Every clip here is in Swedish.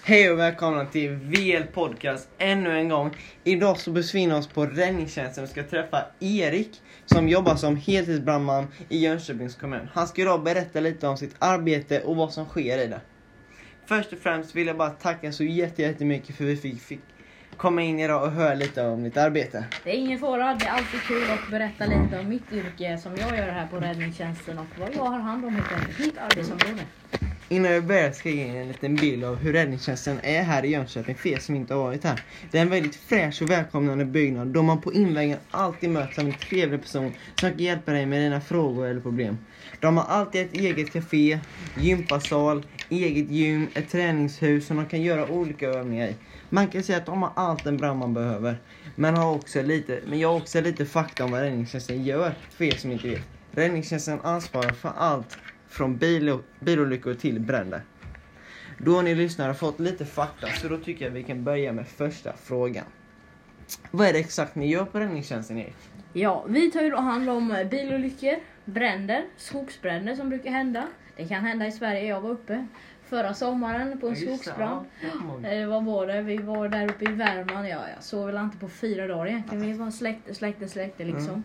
Hej och välkomna till VL Podcast ännu en gång. Idag så befinner vi oss på räddningstjänsten och ska träffa Erik som jobbar som heltidsbrandman i Jönköpings kommun. Han ska idag berätta lite om sitt arbete och vad som sker i det. Först och främst vill jag bara tacka så jättemycket för att vi fick komma in idag och höra lite om mitt arbete. Det är ingen fara, det är alltid kul att berätta lite om mitt yrke som jag gör här på räddningstjänsten och vad jag har hand om helt enkelt, mitt arbetsområde. Innan jag börjar ska jag ge en liten bild av hur räddningstjänsten är här i Jönköping för er som inte har varit här. Det är en väldigt fräsch och välkomnande byggnad då man på invägen alltid möts av en trevlig person som kan hjälpa dig med dina frågor eller problem. De har alltid ett eget café, gympasal, eget gym, ett träningshus som de kan göra olika övningar i. Man kan säga att de har allt en brandman behöver. Men jag har också lite fakta om vad räddningstjänsten gör för er som inte vet. Räddningstjänsten ansvarar för allt från bilolyckor till bränder. Då har ni lyssnare fått lite fakta, så då tycker jag vi kan börja med första frågan. Vad är det exakt ni gör på räddningstjänsten, Erik? Ja, vi tar ju då hand om bilolyckor, bränder, skogsbränder som brukar hända. Det kan hända i Sverige. Jag var uppe förra sommaren på en skogsbrand. Vad var det? Vi var där uppe i Värmland. Jag såg väl inte på 4 dagar egentligen. Vi var släkte liksom.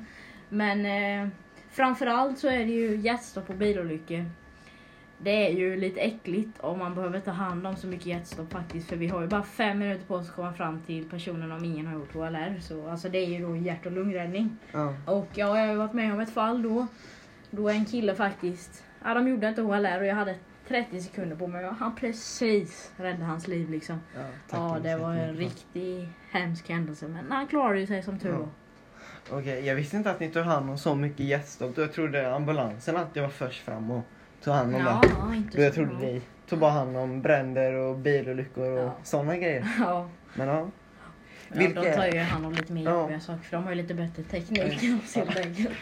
Men framförallt så är det ju hjärtstopp på bilolyckor. Det är ju lite äckligt om man behöver ta hand om så mycket hjärtstopp faktiskt. För vi har ju bara 5 minuter på oss att komma fram till personen om ingen har gjort HLR. Så alltså det är ju då hjärt- och lungräddning. Och jag har ju varit med om ett fall då en kille faktiskt, de gjorde inte HLR och jag hade 30 sekunder på mig. Han precis räddade hans liv liksom. Ja, det var en riktigt hemsk händelse. Men han klarade ju sig som tur var. Okej, jag visste inte att ni tog hand om så mycket hjärtstopp. Jag trodde ambulansen alltid var först fram och tog hand om det. Inte jag trodde ni tog bara hand om bränder och bilolyckor och sådana grejer. Ja. Men ja. De tar ju hand om lite mer jobbiga saker för de har ju lite bättre teknik än oss helt enkelt.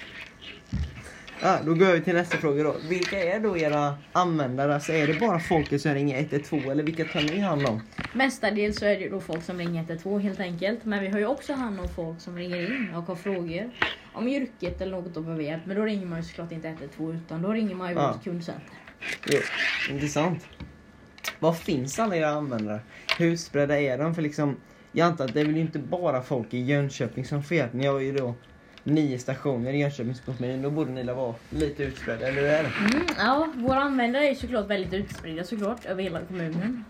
Ja, då går vi till nästa fråga då. Vilka är då era användare? Alltså är det bara folket som ringer 112 eller vilka tar ni hand om? Mestadels så är det då folk som ringer 112 helt enkelt. Men vi har ju också hand om folk som ringer in och har frågor om yrket eller något att behöva hjälp. Men då ringer man ju såklart inte 112 utan då ringer man ju vårt kundcenter. Jo, intressant. Vad finns alla era användare? Hur spridda är de? För liksom, jag antar att det är väl inte bara folk i Jönköping som får hjälp. Ni har ju då 9 stationer i Jönköpings kommun. Då borde ni vara lite utspridda, eller hur är det? Ja, våra användare är såklart väldigt utspridda såklart över hela kommunen.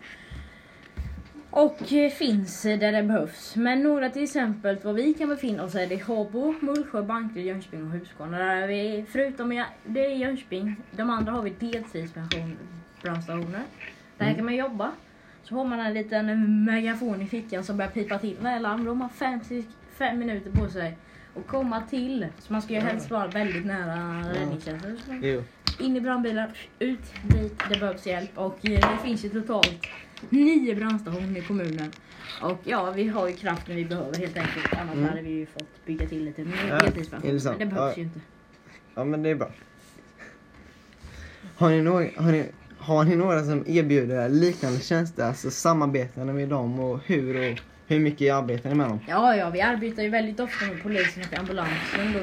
Och finns där det behövs. Men några till exempel vad vi kan befinna oss är det Habo, Mullsjö, Bankeryd, Jönköping och Huskvarna. Där är vi, förutom det är Jönköping, de andra har vi deltidsbrandstationer. Där kan man jobba. Så har man en liten megafon i fickan som börjar pipa till när larm. De har 5 minuter på sig och komma till. Så man ska ju helst vara väldigt nära räddningstjänsten. In i brandbilar, ut dit det behövs hjälp. Och det finns ju totalt 9 brandstationer i kommunen. Och ja, vi har ju kraften vi behöver helt enkelt. Annars hade vi ju fått bygga till lite mer deltidsbrandstationer. Men det behövs ju inte. Ja, men det är bra. Har ni några som erbjuder liknande tjänster? Alltså samarbetar med dem och hur mycket arbetar ni med dem? Ja, vi arbetar ju väldigt ofta med polisen och ambulansen. Då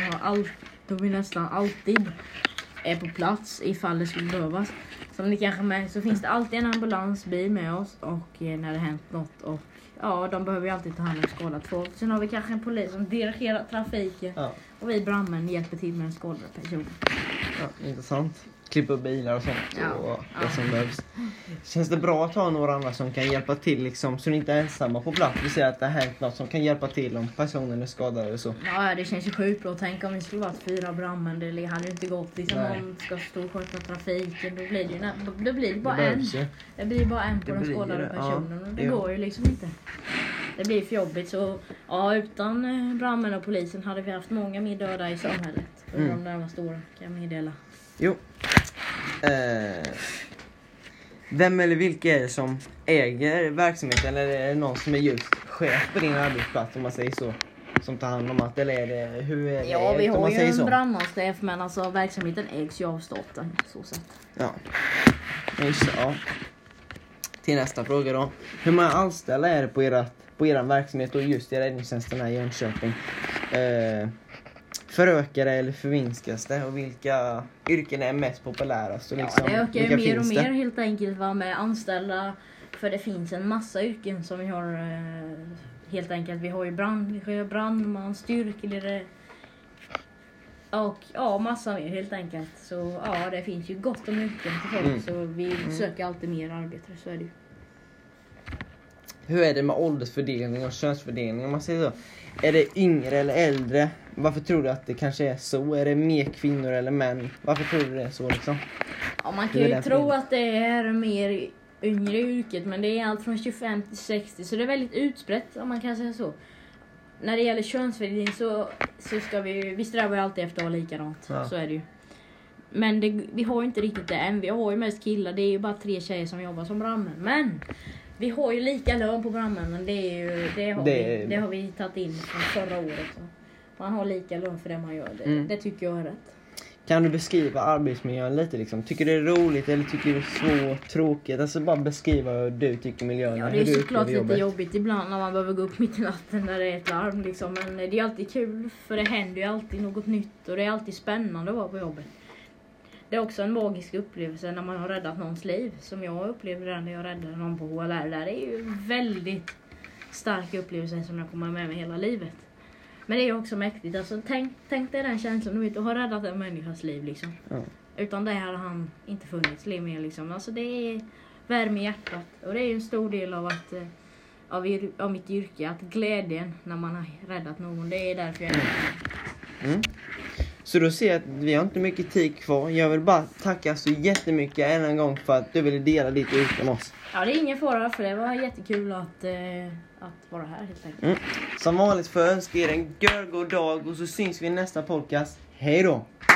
vi nästan alltid är på plats ifall det skulle behövas. Som ni kanske märker så finns det alltid en ambulansbil med oss och när det hänt något. Och ja, de behöver ju alltid ta hand om skadat folk. Sen har vi kanske en polis som dirigerar trafiken och vi brandmän hjälper till med en skadad person. Ja, intressant. Klippa bilar och sånt och det som behövs. Känns det bra att ha några andra som kan hjälpa till liksom, så ni inte är ensamma på plats? Vi säger att det har hänt något som kan hjälpa till om personen är skadad eller så. Ja, det känns ju sjukt bra. Tänk om vi skulle vara 4 brandmän. Det hade ju inte gått. Liksom, om ska stå och sköta trafiken. Då blir det bara en. Det blir bara en på den skadade personen. Och det går ju liksom inte. Det blir för jobbigt. Så ja, utan brandmän och polisen hade vi haft många mer döda i samhället. Under de närmaste åren kan jag meddela. Jo. Vem eller vilka är det som äger verksamheten? Eller är det någon som är just chef på din arbetsplats om man säger så? Som tar hand om att, eller är det, hur är det? Ja, vi har ju en brandmanschef men alltså verksamheten ägs ju av staten så sätt. Ja. Just, ja. Till nästa fråga då. Hur många anställda är det på er verksamhet och just i räddningstjänsten här i Jönköping? Förökar det eller förminskas det? Och vilka yrken är mest populärast? Och liksom, det ökar ju mer och mer helt enkelt med anställda För det finns en massa yrken som vi har helt enkelt. Vi har ju brandman, styrkeledare och massa mer helt enkelt. Så ja, det finns ju gott om yrken till folk så vi söker alltid mer arbetare, så är det ju. Hur är det med åldersfördelning och könsfördelning om man säger så? Är det yngre eller äldre? Varför tror du att det kanske är så? Är det mer kvinnor eller män? Varför tror du det är så liksom? Ja, man kan ju tro att det är mer yngre i yrket, men det är allt från 25 till 60, så det är väldigt utbrett om man kan säga så. När det gäller könsfördelning så ska vi strävar ju alltid efter att ha likadant, så är det ju. Men vi har ju inte riktigt det än, vi har ju mest killar, det är ju bara 3 tjejer som jobbar som brandmän. Men vi har ju lika lön på brandmännen, det har vi tagit in från förra året. Så. Man har lika lön för det man gör, det tycker jag är rätt. Kan du beskriva arbetsmiljön lite liksom? Tycker du det är roligt eller tycker du det är svårt, tråkigt? Alltså bara beskriva hur du tycker miljön är. Ja, det är såklart lite jobbigt ibland när man behöver gå upp mitt i natten när det är ett larm liksom. Men det är alltid kul, för det händer ju alltid något nytt och det är alltid spännande att vara på jobbet. Det är också en magisk upplevelse när man har räddat någons liv, som jag upplevde när jag räddade någon på HLR. Det är ju väldigt stark upplevelse som jag kommer med mig hela livet. Men det är också mäktigt. Alltså, tänk dig den känslan, du vet, att ha räddat en människas liv liksom. Ja. Utan det hade han inte funnits liv med liksom. Alltså det är värme i hjärtat. Och det är ju en stor del av mitt yrke, att glädjen när man har räddat någon, det är därför jag är här. Så då ser jag att vi har inte mycket tid kvar. Jag vill bara tacka så jättemycket än en gång för att du ville dela ditt yrke med oss. Ja, det är ingen fara, för det var jättekul att vara här helt enkelt. Som vanligt får jag önska er en görgod dag och så syns vi i nästa podcast. Hej då!